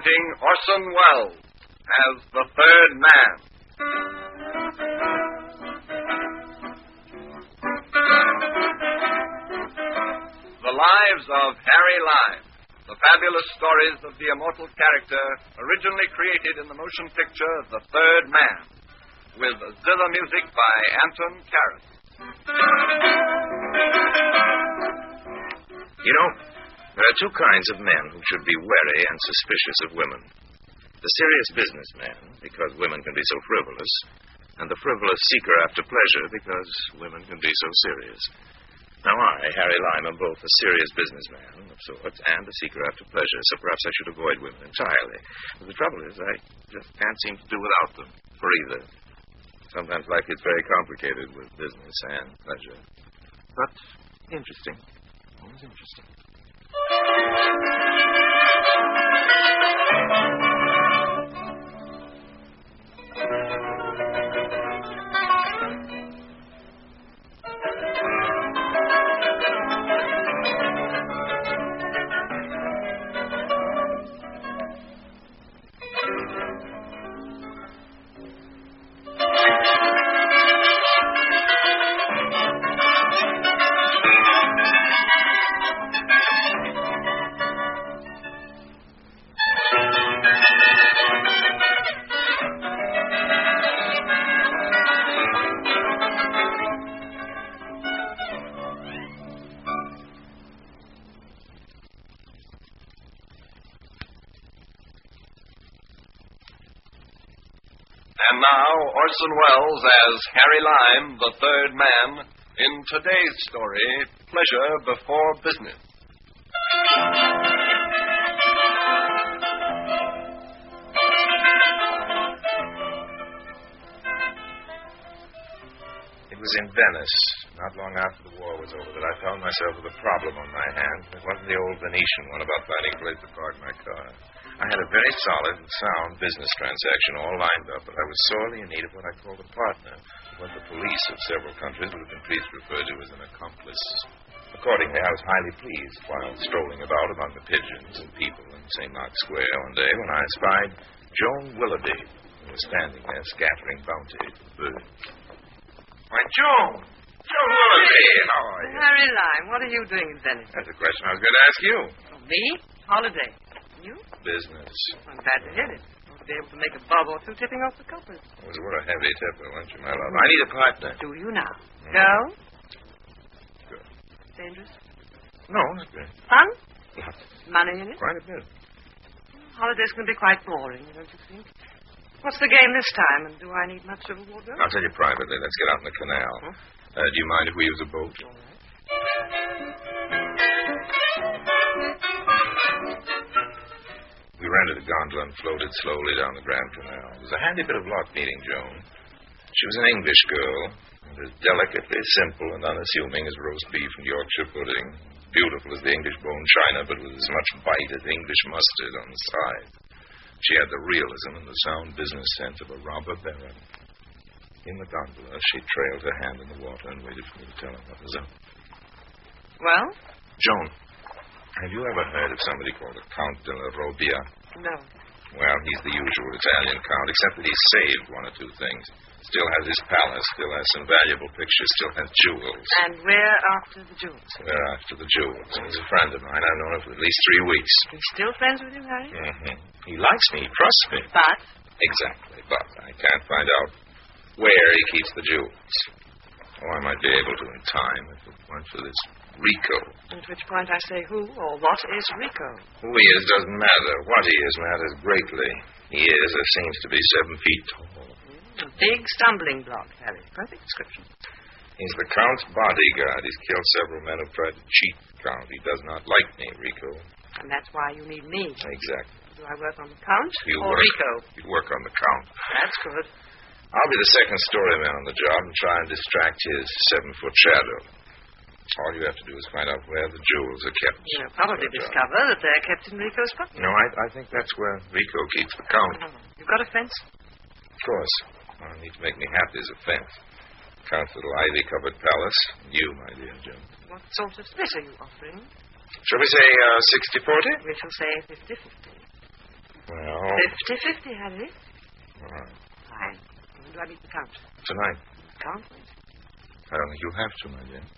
Presenting Orson Welles as the Third Man. The Lives of Harry Lime. The fabulous stories of the immortal character originally created in the motion picture The Third Man, with zither music by Anton Karas. You know, there are two kinds of men who should be wary and suspicious of women. The serious businessman, because women can be so frivolous, and the frivolous seeker after pleasure, because women can be so serious. Now, I, Harry Lime, am both a serious businessman of sorts and a seeker after pleasure, so perhaps I should avoid women entirely. But the trouble is, I just can't seem to do without them, for either. Sometimes life gets very complicated with business and pleasure. But interesting. Always interesting. And now, Orson Welles as Harry Lime, the Third Man, in today's story, Pleasure Before Business. It was in Venice, not long after the war was over, that I found myself with a problem on my hands. It wasn't the old Venetian one about finding a place to park my car. I had a very solid and sound business transaction all lined up, but I was sorely in need of what I called a partner, what the police of several countries would have been pleased to refer to as an accomplice. Accordingly, I was highly pleased while strolling about among the pigeons and people in St. Mark's Square one day when I espied Joan Willoughby, who was standing there scattering bounty to the birds. Why, Joan! Joan Willoughby! How are you? Harry Lime, what are you doing in Venice? That's a question I was going to ask you. Oh, me? Holiday. You? Business. I'm glad to hear it. I'll be able to make a bob or two tipping off the coppers. Oh, what a heavy tipper, weren't you, my love? I need a partner. Do you now? Girl? Good. Dangerous? No, not good. Fun? Lots. Money in it? Quite a bit. Holiday's going to be quite boring, don't you think? What's the game this time, and do I need much of a wardrobe? I'll tell you privately. Let's get out in the canal. Huh? Do you mind if we use a boat? All right. We rented a gondola and floated slowly down the Grand Canal. It was a handy bit of luck meeting Joan. She was an English girl, as delicately simple and unassuming as roast beef and Yorkshire pudding, beautiful as the English bone china, but with as much bite as English mustard on the side. She had the realism and the sound business sense of a robber baron. In the gondola, she trailed her hand in the water and waited for me to tell her what was up. Well? Joan, have you ever heard of somebody called the Count de la Robbia? No. Well, he's the usual Italian count, except that he's saved one or two things. Still has his palace, still has some valuable pictures, still has jewels. And we're after the jewels. We're after the jewels. He's a friend of mine. I've known him for at least 3 weeks. You're still friends with him, Harry? Mm-hmm. He likes me. He trusts me. But? Exactly. But I can't find out where he keeps the jewels. Oh, I might be able to in time if it weren't for this Rico. At which point I say who or what is Rico? Who he is doesn't matter. What he is matters greatly. He is, or seems to be, 7 feet tall. A big stumbling block, Harry. Perfect description. He's the Count's bodyguard. He's killed several men who've tried to cheat the Count. He does not like me, Rico. And that's why you need me. Exactly. Do I work on the Count or work, Rico? You work on the Count. That's good. I'll be the second story man on the job and try and distract his 7-foot shadow. All you have to do is find out where the jewels are kept. You'll probably discover that they're kept in Rico's pocket. No, I think that's where Rico keeps the Count. Oh, you've got a fence? Of course. All you need to make me happy is a fence. Count's little ivy-covered palace. You, my dear Jim. What sort of split are you offering? Shall we say 60-40? We shall say 50-50. Well... 50-50, Harry. All right. Fine. When do I meet the Count? Tonight. Count? I don't think you have to, my dear.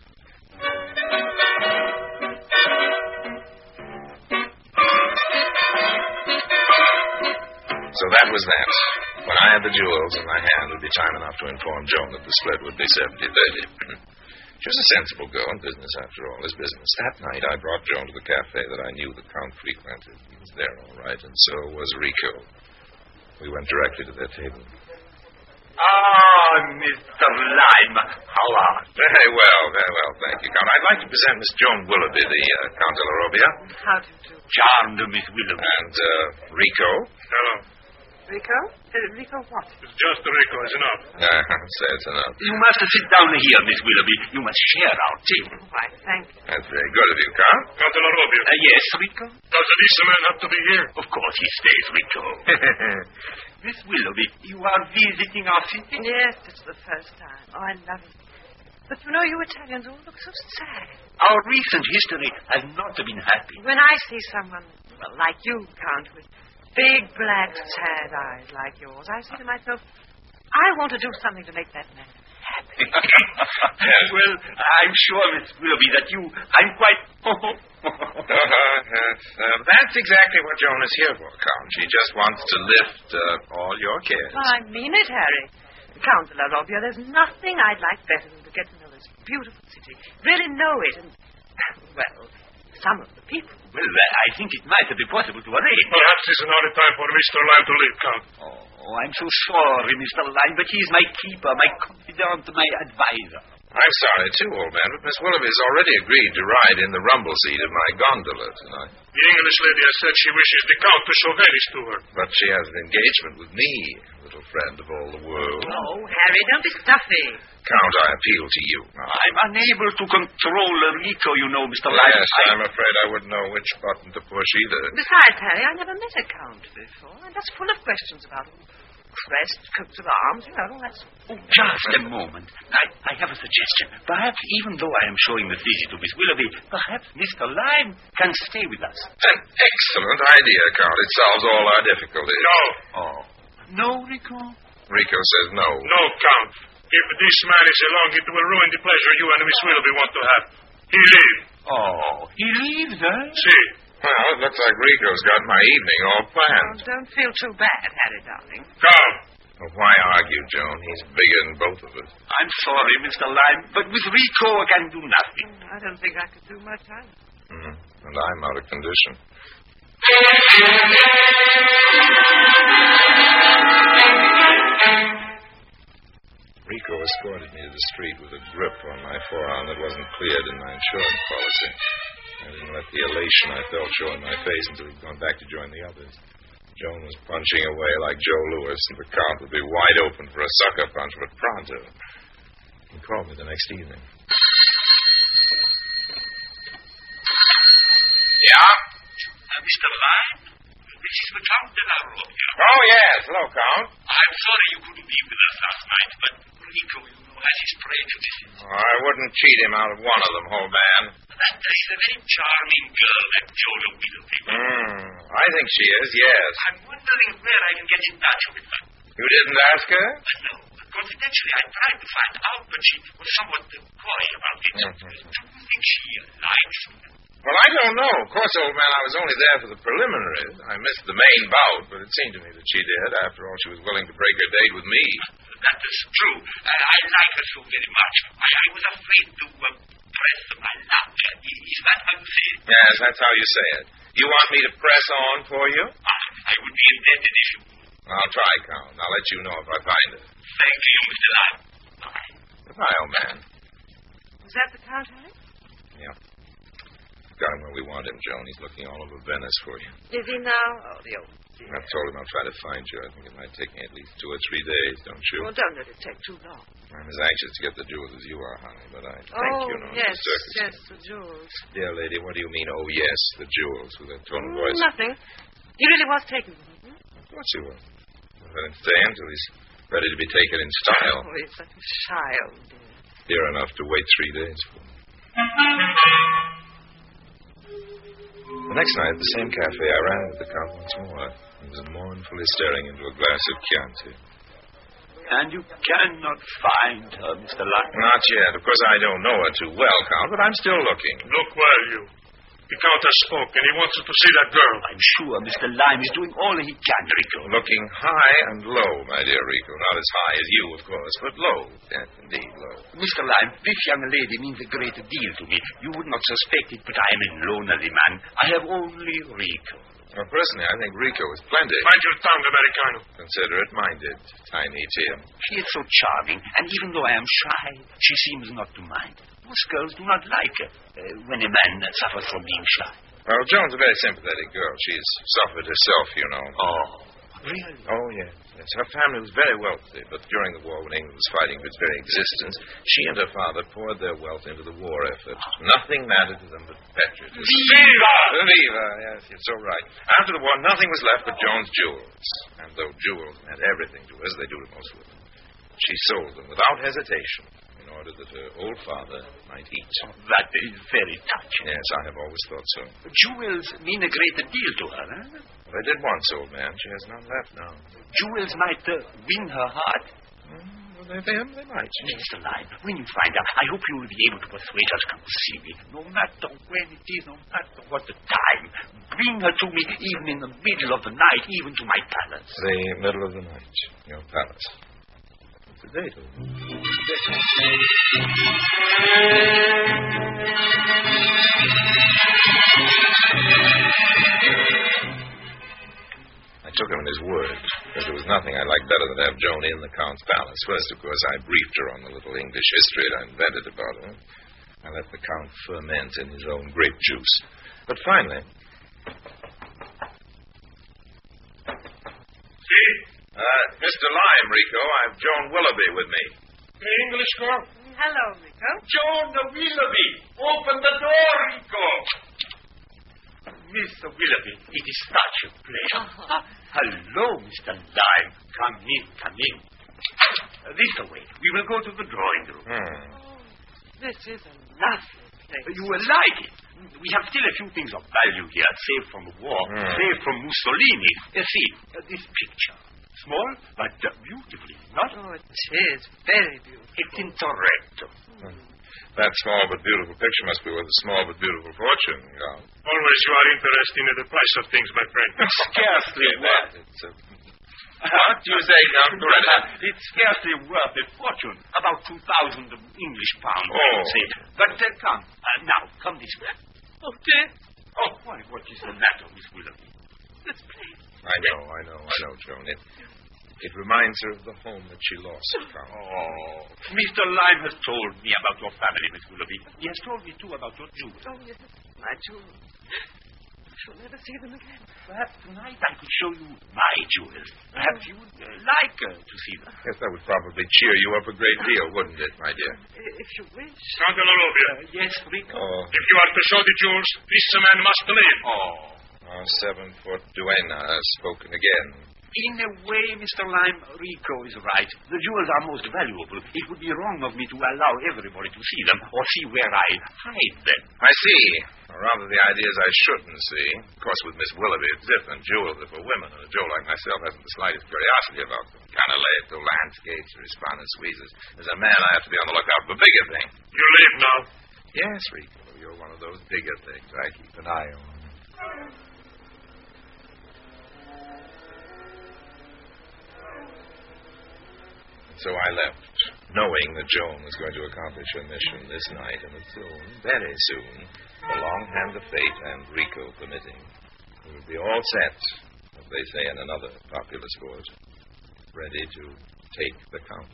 So that was that. When I had the jewels in my hand, it would be time enough to inform Joan that the split would be 70-30. She was a sensible girl, and business, after all, is business. That night, I brought Joan to the cafe that I knew the Count frequented. He was there, all right, and so was Rico. We went directly to their table. Ah, Mr. Lime, how are you? Very well, thank you, Count. I'd like to present Miss Joan Willoughby, the Count de la Robia. How do you do? Charmed, Miss Willoughby. And Rico. Hello. Rico? Rico what? It's just Rico, is enough. Say it's enough. You must sit down here, Miss Willoughby. You must share our table. Why, thank you. That's very good of you, Count. Count de la Robia. Yes, Rico? Does the Lisa man have to be here? Of course he stays, Rico. Miss Willoughby, you are visiting our city? Yes, it's the first time. Oh, I love it. But you know, you Italians all look so sad. Our recent history has not been happy. When I see someone, well, like you, Count, with big, black, sad eyes like yours, I say to myself, I want to do something to make that man happy. Well, I'm sure, Miss Willoughby, that I'm quite... That's exactly what Joan is here for, Count. She just wants to lift all your cares. Well, I mean it, Harry. Count de la Robia, there's nothing I'd like better than to get to know this beautiful city. Really know it and, well, some of the people. Well, I think it might be possible to arrange. Perhaps this is not the time for Mr. Lime to leave, Count. Oh, I'm so sorry, Mr. Lime, but he's my keeper, my confidant, my advisor. I'm sorry, too, old man, but Miss Willoughby has already agreed to ride in the rumble seat of my gondola tonight. The English lady has said she wishes the Count to show Venice to her. But she has an engagement with me, little friend of all the world. Oh, Harry, don't be stuffy. Count, I appeal to you. I'm unable to control Rico, you know, Mr. Lime. Yes, I'm afraid I wouldn't know which button to push either. Besides, Harry, I never met a Count before, and that's full of questions about him. Crest, coats of arms, you know, all that sort of... Oh, just a moment. I have a suggestion. Perhaps even though I am showing the visit to Miss Willoughby, perhaps Mr. Lime can stay with us. An excellent idea, Count. It solves all our difficulties. No. Oh. No, Rico? Rico says no. No, Count. If this man is along, it will ruin the pleasure you and Miss Willoughby want to have. He leaves. Oh, he leaves, eh? See. Well, it looks like Rico's got my evening all planned. Oh, don't feel too bad, Harry, darling. Come. Well, why argue, Joan? He's bigger than both of us. I'm sorry, Mr. Lime, but with Rico I can do nothing. I don't think I could do much either. And I'm out of condition. Rico escorted me to the street with a grip on my forearm that wasn't cleared in my insurance policy. I didn't let the elation I felt show in my face until he'd gone back to join the others. Joan was punching away like Joe Louis, and the Count would be wide open for a sucker punch, but pronto. He called me the next evening. Yeah? Mr. Lime, this is the Count de la Robia. Oh, yes. Hello, Count. I'm sorry you couldn't be with us last night, but Rico, you know, has his prejudices. I wouldn't cheat him out of one of them, old man. That is a very charming girl, that Joan Willoughby. I think she is, yes. I'm wondering where I can get in touch with her. You didn't ask her? No. Confidentially, I tried to find out, but she was somewhat coy about it. Do you think she likes me? Well, I don't know. Of course, old man, I was only there for the preliminaries. I missed the main bout, but it seemed to me that she did. After all, she was willing to break her date with me. That is true. I like her so very much. I was afraid to press my luck. Is that how you say it? Yes, that's how you say it. You want me to press on for you? I would be indebted if you would. I'll try, Count. I'll let you know if I find her. Thank you, Mr. Lime. Bye. Goodbye, old man. Is that the Count, Harry? Yeah. Got him where we want him, Joan. He's looking all over Venice for you. Is he now? Oh, the old dear. I've told him I'll try to find you. I think it might take me at least 2 or 3 days, don't you? Well, don't let it take too long. I'm as anxious to get the jewels as you are, honey, but I think, you know, yes, the circus. yes, the jewels. Dear lady, what do you mean, oh, yes, the jewels, with that tone of voice? Nothing. He really was taken from him. Of course he will. Let him stay until he's ready to be taken in style. Oh, he's such a shy old dear. Dear enough to wait 3 days for. The next night at the same cafe, I ran with the Count once more. He was mournfully staring into a glass of Chianti. And you cannot find her, Mr. Lime? Not yet. Of course, I don't know her too well, Count, but I'm still looking. Look well, you. The Count has spoken. He wants you to see that girl. I'm sure Mr. Lime is doing all he can, Rico. Looking high and low, my dear Rico. Not as high as you, of course, but low. Yes, indeed, low. Mr. Lime, this young lady means a great deal to me. You would not suspect it, but I am a lonely man. I have only Rico. Well, personally, I think Rico is splendid. Mind your tongue, Americano. Considerate-minded, tiny Tim. She is so charming, and even though I am shy, she seems not to mind. Most girls do not like her when a man suffers from being shy. Well, Joan's a very sympathetic girl. She's suffered herself, you know. Oh, really? Oh, yes. Her family was very wealthy, but during the war, when England was fighting for its very existence, she and her father poured their wealth into the war effort. Nothing mattered to them but patriotism. Viva! Viva! Yes, you're so right. After the war, nothing was left but Joan's jewels. And though jewels meant everything to her, as they do to most women, she sold them without hesitation in order that her old father might eat. Oh, that is very touching. Yes, I have always thought so. Jewels mean a great deal to her, eh? Well, they did once, old man. She has none left now. Jewels might win her heart. Well, they might. Mr. Lime, when you find out, I hope you will be able to persuade her to come see me. No matter when it is, no matter what the time. Bring her to me even in the middle of the night, even to my palace. The middle of the night, your palace. What's the date? I took him at his word, because there was nothing I liked better than to have Joan in the Count's palace. First, of course, I briefed her on the little English history I invented about her. I let the Count ferment in his own grape juice. But finally... See? Mr. Lime, Rico, I've Joan Willoughby with me. The English girl? Hello, Rico. Joan Willoughby, open the door, Rico. Mr. Willoughby, it is such a pleasure. Hello, Mr. Lime. Come in, come in. This way. We will go to the drawing room. Oh, this is a lovely place. You will like it. We have still a few things of value here, saved from the war, saved from Mussolini. See, this picture. Small, but beautifully, not? Oh, it is very beautiful. It's in Toretto. That small but beautiful picture must be worth a small but beautiful fortune, Count. Always you are interested in the price of things, my friend. Scarcely worth it. What do you say, Count? It's scarcely worth a fortune. About 2,000 English pounds, I Oh. would say. But come. Now, come this way. Oh, dear. Oh, why, what is the matter, Miss Willoughby? This place. I know, Joan. It reminds her of the home that she lost, Count. Oh, Mr. Lime has told me about your family, Miss Willoughby. He has told me, too, about your jewels. Oh, yes. My jewels. I shall never see them again. Perhaps tonight I could show you my jewels. Perhaps you would like to see them. Yes, that would probably cheer you up a great deal, wouldn't it, my dear? If you wish. Count Willoughby. Yes, Rico? Oh, If you are to show the jewels, this man must believe. our 7-foot duenna has spoken again. In a way, Mr. Lime, Rico is right. The jewels are most valuable. It would be wrong of me to allow everybody to see them or see where I hide them. I see. Or rather, the idea is I shouldn't see. Of course, with Miss Willoughby, it's different. Jewels are for women, and a Joe like myself hasn't the slightest curiosity about them. Canaletto, landscapes, respondent suites. As a man, I have to be on the lookout for bigger things. You leave now. Yes, Rico, you're one of those bigger things I keep an eye on. So I left, knowing that Joan was going to accomplish her mission this night, and that soon, very soon, the long hand of fate and Rico permitting, we would be all set, as they say in another popular sport, ready to take the count.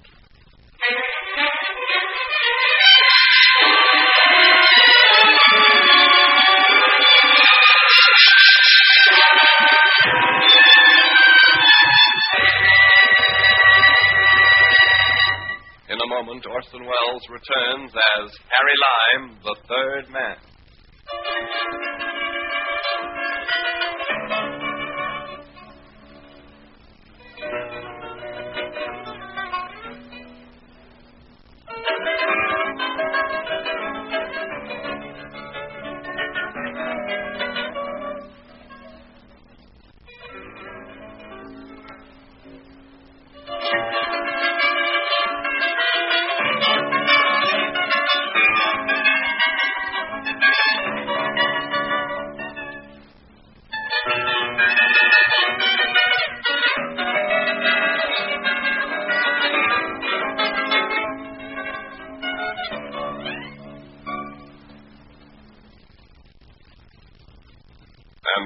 In a moment, Orson Welles returns as Harry Lime, the third man.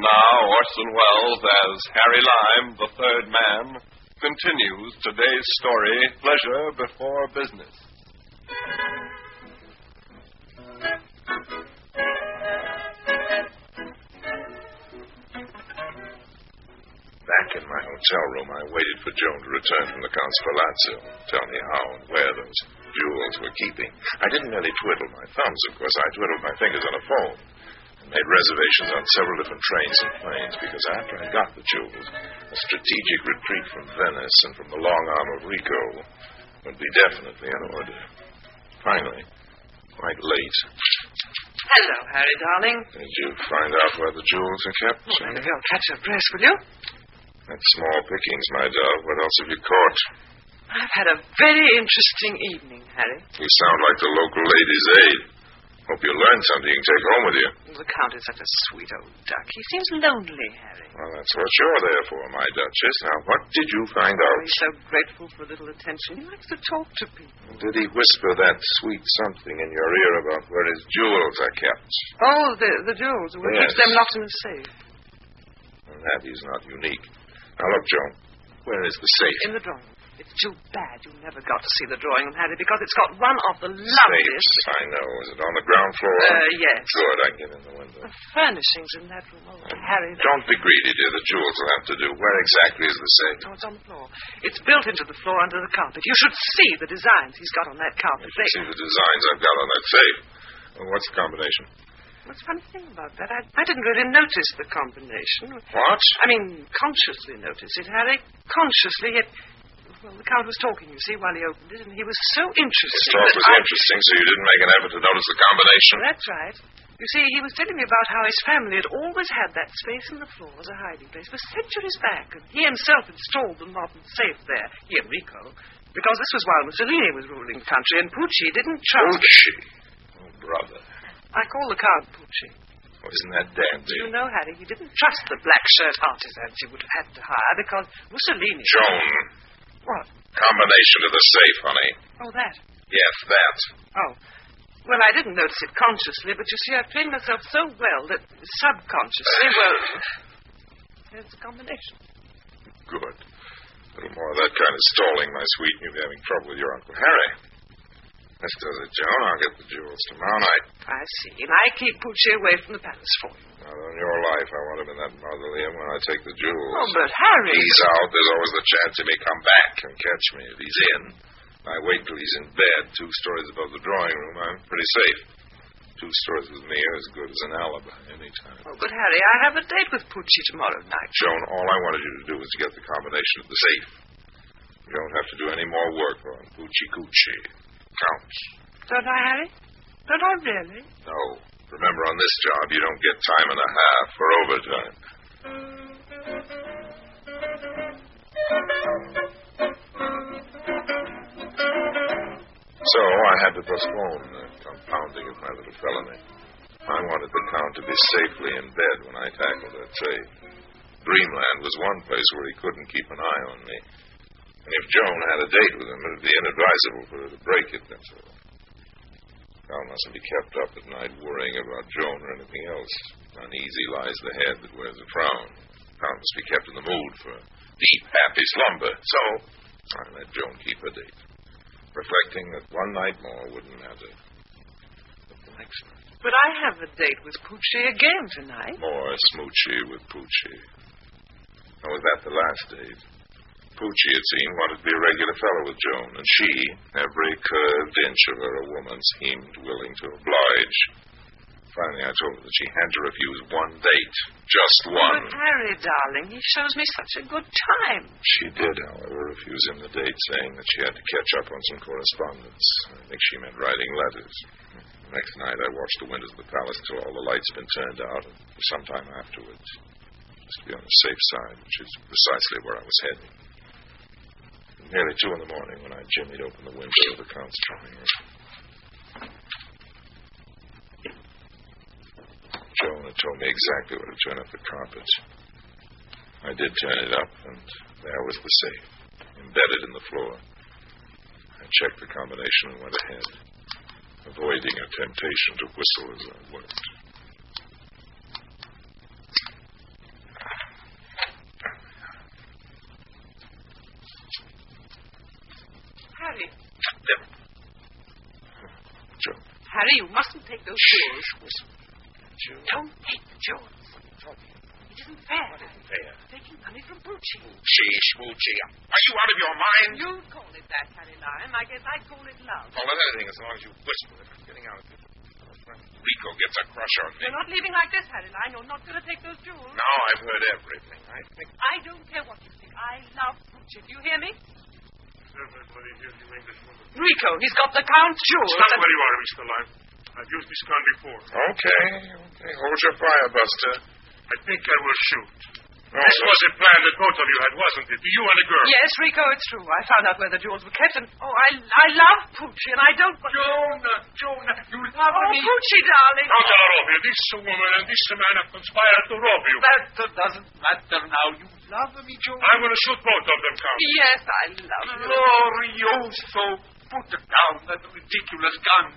And now Orson Welles as Harry Lime, the third man, continues today's story, Pleasure Before Business. Back in my hotel room, I waited for Joan to return from the Count's palazzo and tell me how and where those jewels were keeping. I didn't merely twiddle my thumbs, of course. I twiddled my fingers on a phone and made reservations on several different trains and planes because after I got the jewels, a strategic retreat from Venice and from the long arm of Rico would be definitely in order. Finally, quite late. Hello, Harry, darling. Did you find out where the jewels are kept? Well, if you'll catch your breath, will you? That's small pickings, my dove. What else have you caught? I've had a very interesting evening, Harry. You sound like the local ladies' aid. Hope you learned something you can take home with you. The Count is such a sweet old duck. He seems lonely, Harry. Well, that's what you're there for, my Duchess. Now, what did you find out? He's so grateful for a little attention. He likes to talk to people. Did he whisper that sweet something in your ear about where his jewels are kept? Oh, the jewels. We Yes. keep them locked in the safe. And that he's not unique. Now, look, Joan, where is the safe? In the drawing room. It's too bad you never got to see the drawing room, Harry, because it's got one of the loveliest... Safes, I know. Is it on the ground floor? Yes. Good, I can get in the window. The furnishings in that room, oh, Harry... Don't be greedy, dear. The jewels will have to do. Where exactly is the safe? Oh, it's on the floor. It's built into the floor under the carpet. You should see the designs he's got on that carpet. See the designs I've got on that safe. Well, what's the combination? What's the funny thing about that? I didn't really notice the combination. What? I mean, consciously notice it, Harry. Consciously, yet... Well, the Count was talking, you see, while he opened it, and he was so interested. His talk was interesting, so you didn't make an effort to notice the combination? That's right. You see, he was telling me about how his family had always had that space in the floor as a hiding place for centuries back, and he himself installed the modern safe there, he and Rico, because this was while Mussolini was ruling the country, and Pucci didn't trust... Pucci? Oh, brother. I call the Count Pucci. Oh, isn't that dandy? You know, Harry, he didn't trust the black shirt artisans he would have had to hire, because Mussolini... Joan... What? Combination of the safe, honey. Oh, that? Yes, that. Oh. Well, I didn't notice it consciously, but you see, I've trained myself so well that subconsciously, well, there's the combination. Good. A little more of that kind of stalling, my sweet, and you'll be having trouble with your Uncle Harry. This does it, Joan. I'll get the jewels tomorrow night. I see. And I keep Pucci away from the palace for you. Not on your life. I want him in that mausoleum when I take the jewels. Oh, but Harry... He's out. There's always the chance he may come back and catch me. If he's in, I wait till he's in bed 2 stories above the drawing room. I'm pretty safe. 2 stories with me are as good as an alibi any time. Oh, but Harry, I have a date with Pucci tomorrow night. Joan, all I wanted you to do was to get the combination of the safe. You don't have to do any more work on Pucci Coochie. Counts. Don't I, Harry? Don't I really? No. Remember, on this job, you don't get time and a half for overtime. So I had to postpone the compounding of my little felony. I wanted the Count to be safely in bed when I tackled that safe. Dreamland was one place where he couldn't keep an eye on me. And if Joan had a date with him, it would be inadvisable for her to break it, that's all. Count mustn't be kept up at night worrying about Joan or anything else. Uneasy lies the head that wears a frown. Count must be kept in the mood for deep, happy slumber. So I let Joan keep her date, reflecting that one night more wouldn't matter. But the next night... But I have a date with Pucci again tonight. More smoochy with Pucci. Or was that the last date? Pucci, it seemed, wanted to be a regular fellow with Joan, and she, every curved inch of her a woman, seemed willing to oblige. Finally, I told her that she had to refuse one date. Just one. But Harry, darling, he shows me such a good time. She did, however, refuse him the date, saying that she had to catch up on some correspondence. I think she meant writing letters. The next night, I watched the windows of the palace till all the lights had been turned out, and for some time afterwards, just to be on the safe side, which is precisely where I was heading. Nearly 2 a.m. when I jimmied open the window of the Count's drawing room. Joan had told me exactly where to turn up the carpet. I did turn it up, and there was the safe, embedded in the floor. I checked the combination and went ahead, avoiding a temptation to whistle as I worked. Harry, you mustn't take those jewels. Listen. Don't take the jewels. It isn't fair. What isn't fair? Taking money from Pucci. Smoochie. Are you out of your mind? You call it that, Harry Lime. I guess I'd call it love. Call it anything as long as you whisper it. I'm getting out of here. Rico gets a crush on me. You're not leaving like this, Harry Lime. You're not going to take those jewels. No, I've heard everything. I don't care what you think. I love Pucci. Do you hear me? Everybody hears you, Englishwoman. Rico, he's got the Count's jewels. Stop where you are, Mr. Lime. I've used this gun before. Okay. Hold your fire, Buster. I think I will shoot. This was a plan that both of you had, wasn't it? You and the girl. Yes, Rico, it's true. I found out where the jewels were kept, and, I love Pucci, and I don't... Jonah, you love me. Pucci, darling. Count Robio, this woman and this man have conspired to rob you. That doesn't matter now. You love me, Jonah. I'm going to shoot both of them, Count. Yes, I love you. Glorioso. Put down that ridiculous gun.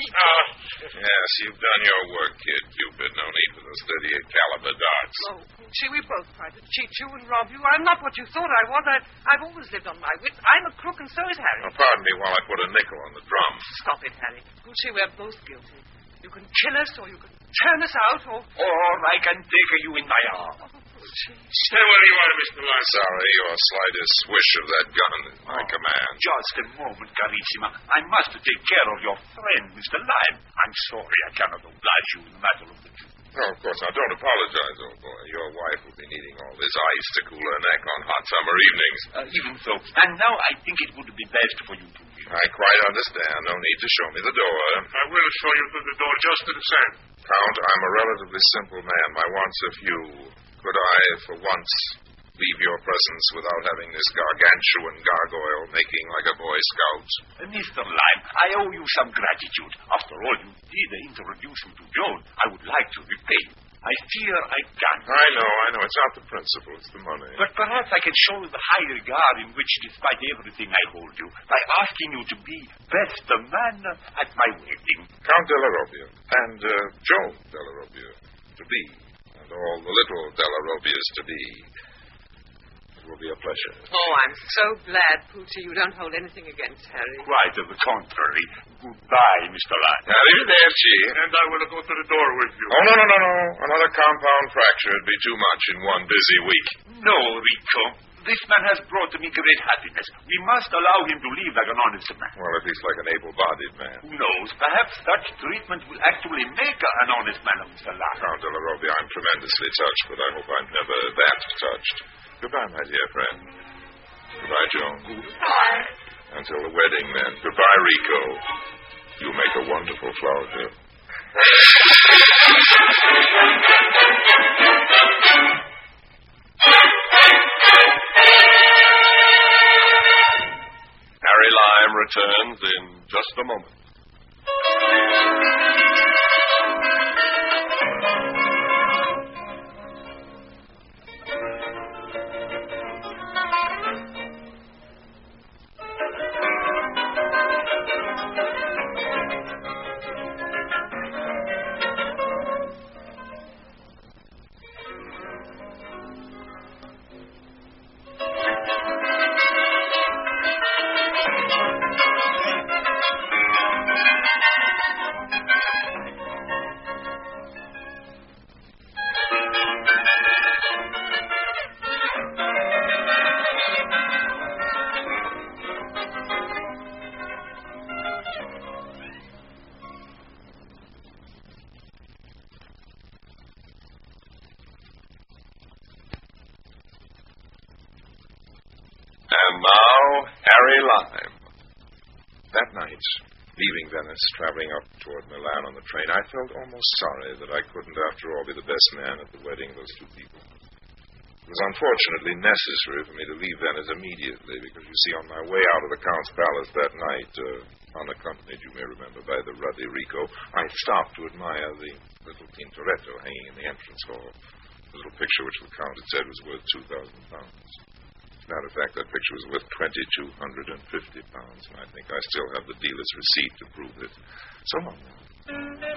Yes, you've done your work, kid. Cupid. No need for those 38 caliber darts. Oh, Pucci, we both tried to cheat you and rob you. I'm not what you thought I was. I've always lived on my wits. I'm a crook, and so is Harry. Now, pardon me while I put a nickel on the drum. Stop it, Harry. Pucci, we're both guilty. You can kill us, or you can turn us out, or I can take you in my arms. Stay where you are, Mr. Lime. Sorry, your slightest swish of that gun is my command. Just a moment, Carissima. I must take care of your friend, Mr. Lime. I'm sorry I cannot oblige you in the matter of the jewels. Oh, of course. Now, don't apologize, old boy. Your wife will be needing all this ice to cool her neck on hot summer evenings. Even so. And now I think it would be best for you to leave. I quite understand. No need to show me the door. I will show you to the door just the same. Count, I'm a relatively simple man. My wants are few. Could I, for once, leave your presence without having this gargantuan gargoyle making like a Boy Scout? Mr. Lime, I owe you some gratitude. After all, you did introduce me to Joan. I would like to repay you. I fear I can't. I know. It's not the principle, it's the money. But perhaps I can show you the high regard in which, despite everything I hold you, by asking you to be best man at my wedding. Count Della Robbia and Joan Della Robbia to be, and all the little Della Robbias to be. It will be a pleasure. Oh, I'm so glad, Pucci, you don't hold anything against Harry. Quite on the contrary. Goodbye, Mr. Lime. Arrivederci. And I will go to the door with you. Oh, no. Another compound fracture would be too much in one busy week. No, Rico. This man has brought me great happiness. We must allow him to live like an honest man. Well, at least like an able-bodied man. Who knows? Perhaps such treatment will actually make an honest man of Mr. Lime. Count Della Robbia, I'm tremendously touched, but I hope I'm never that touched. Goodbye, my dear friend. Goodbye, Joan. Goodbye. Until the wedding, then. Goodbye, Rico. You make a wonderful flower girl. Harry Lime returns in just a moment. And now, Harry Lime. That night, leaving Venice, traveling up toward Milan on the train, I felt almost sorry that I couldn't, after all, be the best man at the wedding of those two people. It was unfortunately necessary for me to leave Venice immediately, because, you see, on my way out of the Count's palace that night, unaccompanied, you may remember, by the ruddy Rico, I stopped to admire the little Tintoretto hanging in the entrance hall, the little picture which the Count had said was worth £2,000. As a matter of fact, that picture was worth £2,250, and I think I still have the dealer's receipt to prove it. So long.